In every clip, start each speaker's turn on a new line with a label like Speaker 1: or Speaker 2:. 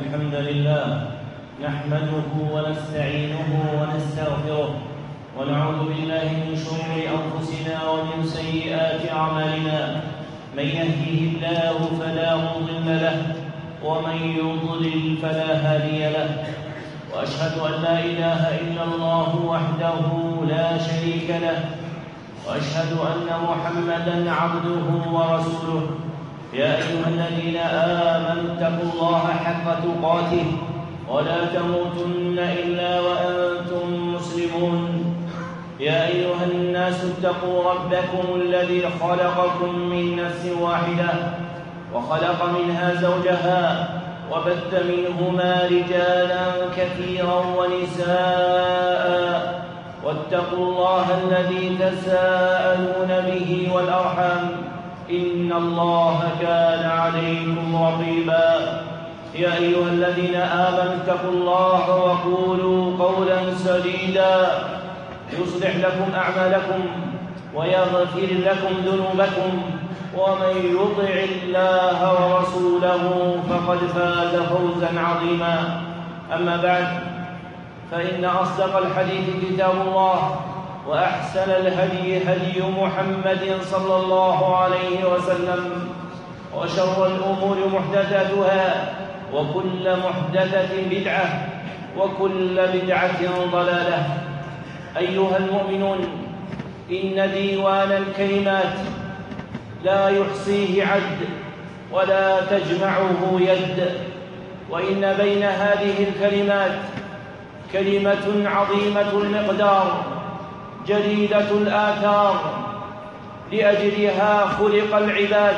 Speaker 1: الحمد لله نحمده ونستعينه ونستغفره ونعوذ بالله من شرور أنفسنا ومن سيئات أعمالنا. من يهده الله فلا مضل له ومن يضلل فلا هادي له، وأشهد أن لا إله إلا الله وحده لا شريك له، وأشهد أن محمدًا عبده ورسوله. يا أيها الذين آمنوا اتقوا الله حق تقاته ولا تموتن إلا وأنتم مسلمون. يا أيها الناس اتقوا ربكم الذي خلقكم من نفس واحدة وخلق منها زوجها وبث منهما رجالا كثيرا ونساء، واتقوا الله الذي تساءلون به والأرحام إن الله كان عليكم رقيبا. يا أيها الذين آمنوا اتقوا الله وقولوا قولا سديدا يصلح لكم أعمالكم ويغفر لكم ذنوبكم، ومن يطع الله ورسوله فقد فاز فوزا عظيما. أما بعد، فإن أصدق الحديث كتاب الله، وأحسن الهدي هدي محمد صلى الله عليه وسلم، وشر الأمور محدثاتها، وكل محدثة بدعة، وكل بدعة ضلالة. أيها المؤمنون، إن ديوان الكلمات لا يحصيه عد ولا تجمعه يد، وإن بين هذه الكلمات كلمة عظيمة المقدار جليلة الآثار، لأجلها خلق العباد،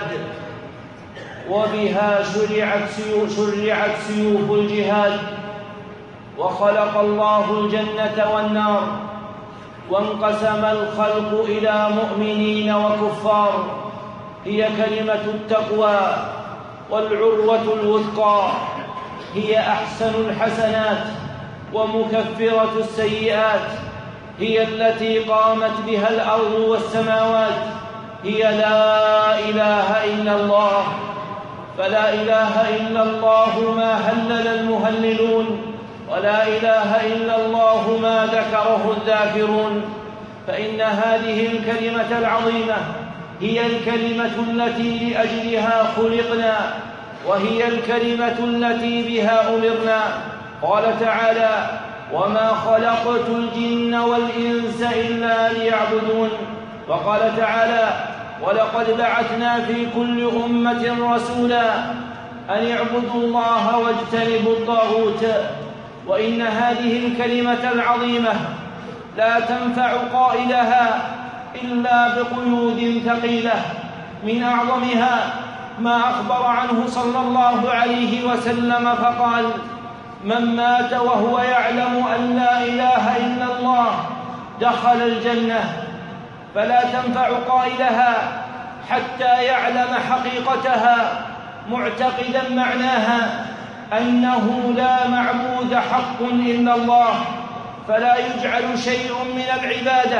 Speaker 1: وبها شرعت سيوف الجهاد، وخلق الله الجنة والنار، وانقسم الخلق إلى مؤمنين وكفار. هي كلمة التقوى والعروة الوثقى، هي أحسن الحسنات ومكفرة السيئات، هي التي قامت بها الأرض والسماوات، هي لا إله إلا الله. فلا إله إلا الله ما هلل المهللون، ولا إله إلا الله ما ذكره الذاكرون. فإن هذه الكلمة العظيمة هي الكلمة التي لأجلها خلقنا، وهي الكلمة التي بها أمرنا. قال تعالى: وما خلقت الجن والإنس إلا ليعبدون. وقال تعالى: ولقد بعثنا في كل أمة رسولا أن اعبدوا الله واجتنبوا الطاغوت. وإن هذه الكلمة العظيمة لا تنفع قائلها إلا بقيود ثقيلة، من أعظمها ما أخبر عنه صلى الله عليه وسلم فقال: من مات وهو يعلم أن لا إله إلا الله دخل الجنة. فلا تنفع قائلها حتى يعلم حقيقتها، معتقدا معناها أنه لا معبود حق إلا الله، فلا يجعل شيء من العبادة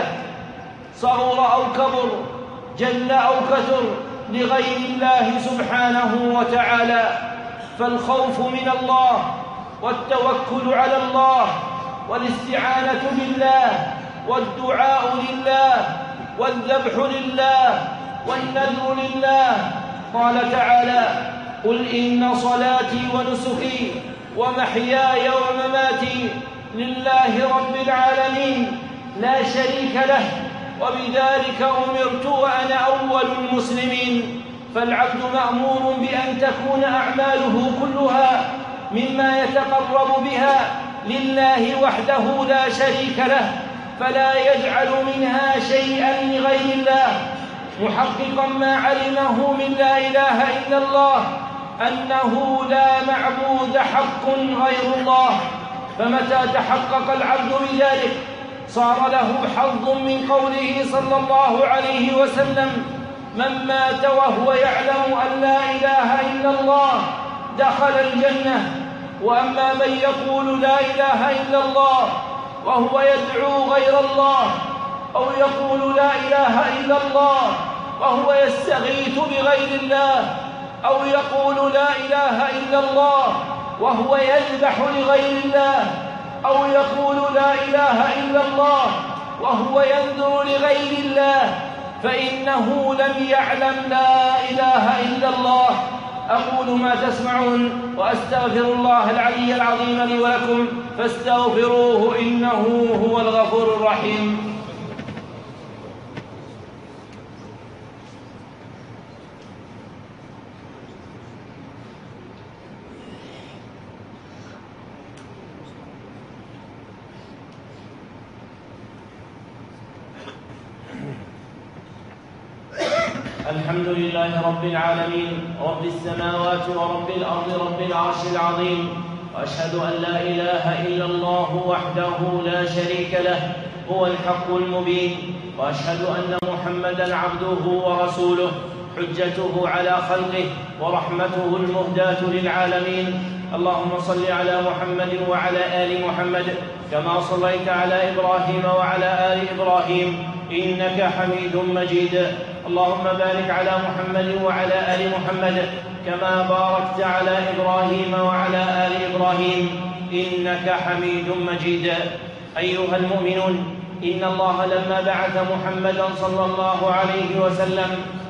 Speaker 1: صغر أو كبر، جل أو كثر، لغير الله سبحانه وتعالى. فالخوف من الله، والتوكل على الله، والاستعانة بالله، والدعاء لله، والذبح لله، والنذر لله. قال تعالى: قل إن صلاتي ونسكي ومحياي ومماتي لله رب العالمين لا شريك له وبذلك أمرت وأنا أول المسلمين. فالعبد مأمور بأن تكون أعماله كلها مما يتقرب بها لله وحده لا شريك له، فلا يجعل منها شيئا لغير الله، محققا ما علمه من لا إله إلا الله، أنه لا معبود حق غير الله. فمتى تحقق العبد بذلك صار له حظ من قوله صلى الله عليه وسلم: من مات وهو يعلم أن لا إله إلا الله دخل الجنة. وأما من يقول لا إله إلا الله وهو يدعو غير الله، أو يقول لا إله إلا الله وهو يستغيث بغير الله، أو يقول لا إله إلا الله وهو يذبح لغير الله، أو يقول لا إله إلا الله وهو ينذر لغير الله، فإنه لم يعلم لا إله إلا الله. أقول ما تسمعون وأستغفر الله العلي العظيم لي ولكم فاستغفروه إنه هو الغفور الرحيم. الحمد لله رب العالمين، رب السماوات ورب الأرض، رب العرش العظيم، وأشهد أن لا إله إلا الله وحده لا شريك له هو الحق المبين، وأشهد أن محمدًا عبده ورسوله حجته على خلقه ورحمته المهداة للعالمين. اللهم صل على محمد وعلى آل محمد كما صليت على إبراهيم وعلى آل إبراهيم إنك حميد مجيد. اللهم بارك على محمد وعلى آل محمد كما باركت على إبراهيم وعلى آل إبراهيم إنك حميد مجيد. أيها المؤمنون، إن الله لما بعث محمدا صلى الله عليه وسلم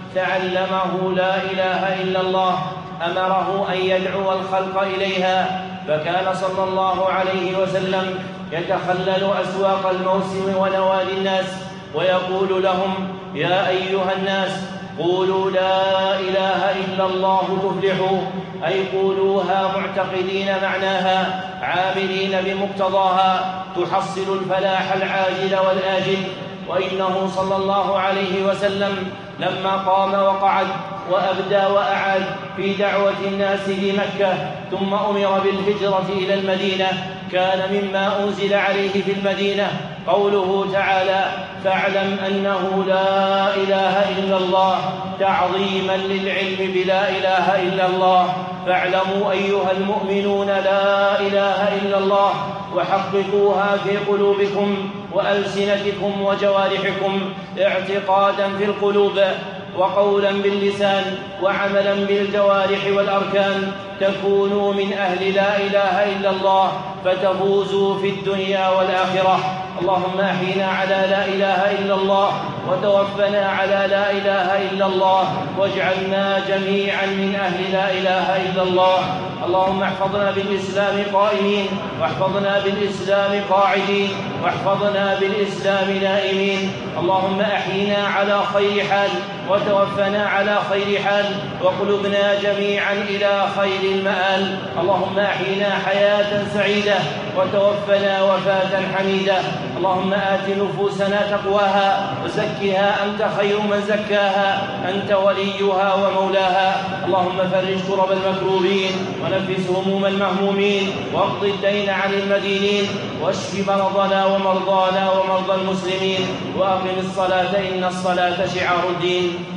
Speaker 1: تعلمه لا إله إلا الله، أمره أن يدعو الخلق إليها، فكان صلى الله عليه وسلم يتخلل أسواق الموسم ونوادي الناس ويقول لهم: يا أيها الناس قولوا لا إله إلا الله تفلحوا، أي قولوها معتقدين معناها عاملين بمقتضاها تحصل الفلاح العاجل والآجل. وإنه صلى الله عليه وسلم لما قام وقعد وأبدى وأعاد في دعوة الناس بمكة ثم أمر بالهجرة إلى المدينة، كان مما أنزل عليه في المدينة قوله تعالى: فاعلم أنه لا إله إلا الله، تعظيما للعلم بلا إله إلا الله. فاعلموا أيها المؤمنون لا إله إلا الله وحققوها في قلوبكم وألسنتكم وجوارحكم اعتقادا في القلوب وقولا باللسان وعملا بالجوارح والأركان، تكونوا من أهل لا إله إلا الله فتفوزوا في الدنيا والآخرة. اللهم أحينا على لا إله إلا الله وتوفنا على لا إله إلا الله، واجعلنا جميعا من أهل لا إله إلا الله. اللهم احفظنا بالإسلام قائمين، واحفظنا بالإسلام قاعدين، واحفظنا بالإسلام نائمين. اللهم أحينا على خير حال وتوفنا على خير حال، وقلوبنا جميعا إلى خير المآل. اللهم أحينا حياة سعيدة وتوفنا وفاة حميدة. اللهم آت نفوسنا تقواها وزكها أنت خير من زكاها، أنت وليها ومولاها. اللهم فرج كرب المكروبين ونفس هموم المهمومين واقض الدين عن المدينين واشف مرضنا ومرضانا ومرضى المسلمين، وأقم الصلاة إن الصلاة شعار الدين.